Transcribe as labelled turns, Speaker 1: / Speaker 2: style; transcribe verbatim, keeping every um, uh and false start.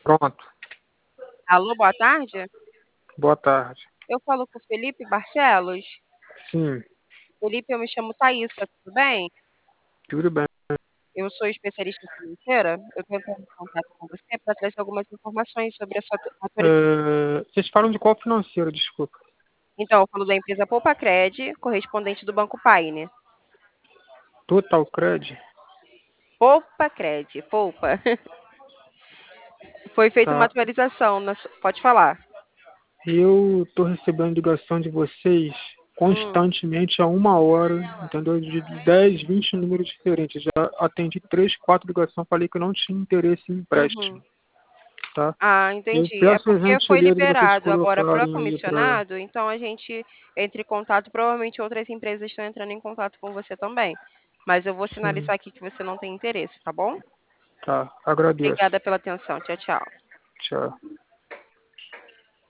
Speaker 1: Pronto.
Speaker 2: Alô, boa tarde.
Speaker 1: Boa tarde.
Speaker 2: Eu falo com o Felipe Barcelos.
Speaker 1: Sim,
Speaker 2: Felipe, eu me chamo Thaísa, tudo bem?
Speaker 1: tudo bem.
Speaker 2: Eu sou especialista financeira. Eu estou entrando em contato com você para trazer algumas informações sobre a sua maturidade.
Speaker 1: É, vocês falam de qual financeiro, desculpa?
Speaker 2: Então, eu falo da empresa Poupacred, correspondente do Banco Paine.
Speaker 1: Total Cred?
Speaker 2: Poupacred, Poupa. Foi feita uma
Speaker 1: Tá.
Speaker 2: atualização. na su- Pode falar.
Speaker 1: Eu tô recebendo ligação de vocês
Speaker 2: Hum,
Speaker 1: constantemente a uma hora, entendeu? De dez, vinte números diferentes. Já atendi três, quatro ligações, falei que eu não tinha interesse em empréstimo,
Speaker 2: uhum.
Speaker 1: tá?
Speaker 2: Ah,
Speaker 1: Eu
Speaker 2: entendi. É
Speaker 1: peço a
Speaker 2: porque foi
Speaker 1: gentileza de vocês
Speaker 2: liberado agora para
Speaker 1: colocarem aí para.
Speaker 2: comissionado, então a gente entra em contato. Provavelmente outras empresas estão entrando em contato com você também. Mas eu vou
Speaker 1: Sim,
Speaker 2: sinalizar aqui que você não tem interesse, tá bom?
Speaker 1: tá. Agradeço.
Speaker 2: Obrigada pela atenção. Tchau, tchau.
Speaker 1: Tchau.